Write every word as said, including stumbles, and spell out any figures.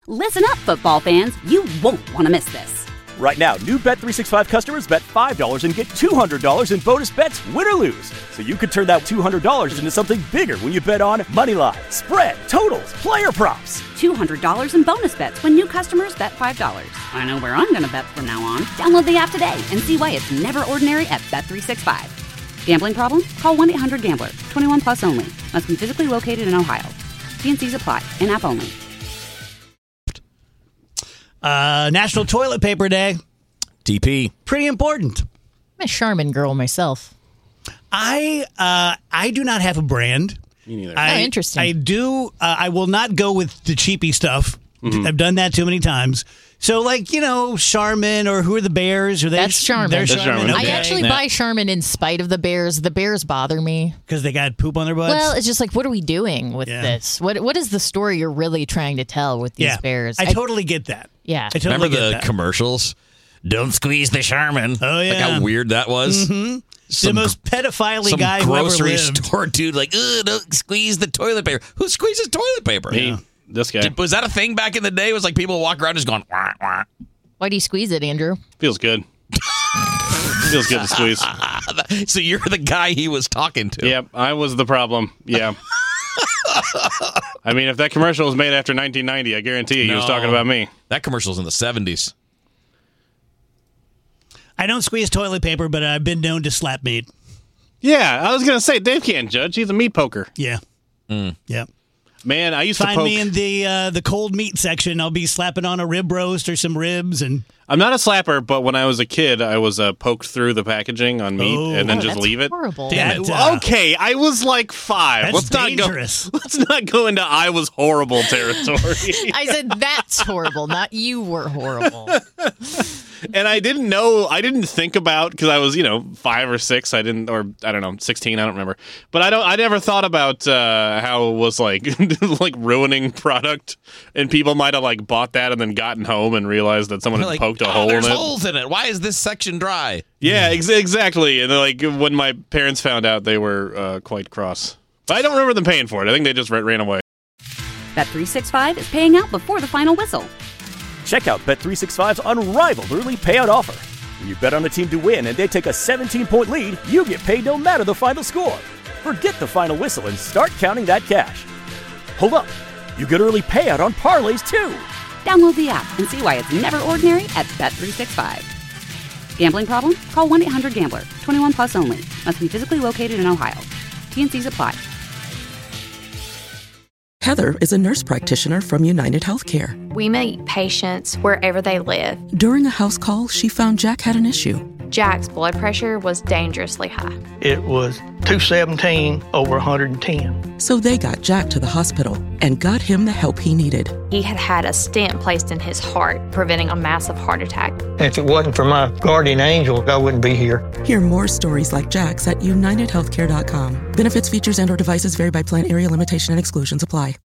Listen up, football fans. You won't want to miss this. Right now, new Bet three sixty-five customers bet five dollars and get two hundred dollars in bonus bets, win or lose. So you could turn that two hundred dollars into something bigger when you bet on moneyline, spread, totals, player props. two hundred dollars in bonus bets when new customers bet five dollars. I know where I'm going to bet from now on. Download the app today and see why it's never ordinary at Bet three sixty-five. Gambling problem? Call one eight hundred gambler. twenty-one plus only. Must be physically located in Ohio. T and C's apply. In-app only. Uh, National Toilet Paper Day. T P. Pretty important. I'm a Charmin girl myself. I uh, I do not have a brand. Me neither. I, oh, interesting. I do. Uh, I will not go with the cheapy stuff. Mm-hmm. I've done that too many times. So, like, you know, Charmin or who are the Bears? Or they That's Charmin. They're That's Charmin. Charmin. I Okay. actually Yeah. buy Charmin in spite of the Bears. The Bears bother me. Because they got poop on their butts? Well, it's just like, what are we doing with Yeah. this? What What is the story you're really trying to tell with these yeah. Bears? I totally get that. Yeah. I totally Remember get the that. commercials? Don't squeeze the Charmin. Oh, yeah. Like how weird that was. Mm-hmm. Some, the most pedophile some guy who ever grocery lived. store dude like, ugh, don't squeeze the toilet paper. Who squeezes toilet paper? Me. This guy. Did- was that a thing back in the day? It was like people walk around just going, wah, wah. Why do you squeeze it, Andrew? Feels good. Feels good to squeeze. So you're the guy he was talking to. Yep, I was the problem. Yeah. I mean, if that commercial was made after nineteen ninety, I guarantee you he was No. talking about me. That commercial's in the seventies. I don't squeeze toilet paper, but I've been known to slap meat. Yeah, I was going to say, Dave can't judge. He's a meat poker. Yeah. Mm. Yeah. Man, I used Find to poke. me in the uh, the cold meat section. I'll be slapping on a rib roast or some ribs. and I'm not a slapper, but when I was a kid, I was uh, poked through the packaging on meat Oh. and then Oh, just that's leave it. horrible. Damn That- it. Uh, okay, I was like five. That's let's dangerous. not go. Let's not go into I was horrible territory. I said that's horrible, not you were horrible. And I didn't know, I didn't think about, because I was, you know, five or six, I didn't, or I don't know, sixteen, I don't remember. But I don't, I never thought about uh, how it was like, like ruining product, and people might have like bought that and then gotten home and realized that someone had Like, poked a oh, hole in there's it. holes in it. Why is this section dry? Yeah, ex- exactly. And then, like, when my parents found out, they were uh, quite cross. But I don't remember them paying for it. I think they just ran away. Bet three sixty-five is paying out before the final whistle. Check out Bet three sixty-five's unrivaled early payout offer. When you bet on a team to win and they take a seventeen-point lead, you get paid no matter the final score. Forget the final whistle and start counting that cash. Hold up. You get early payout on parlays, too. Download the app and see why it's never ordinary at Bet three sixty-five. Gambling problem? Call one eight hundred gambler. twenty-one plus only. Must be physically located in Ohio. T and C's apply. Heather is a nurse practitioner from United Healthcare. We meet patients wherever they live. During a house call, she found Jack had an issue. Jack's blood pressure was dangerously high. It was two seventeen over one hundred ten. So they got Jack to the hospital and got him the help he needed. He had had a stent placed in his heart, preventing a massive heart attack. If it wasn't for my guardian angel, I wouldn't be here. Hear more stories like Jack's at united healthcare dot com. Benefits, features, and or devices vary by plan, area, limitation, and exclusions apply.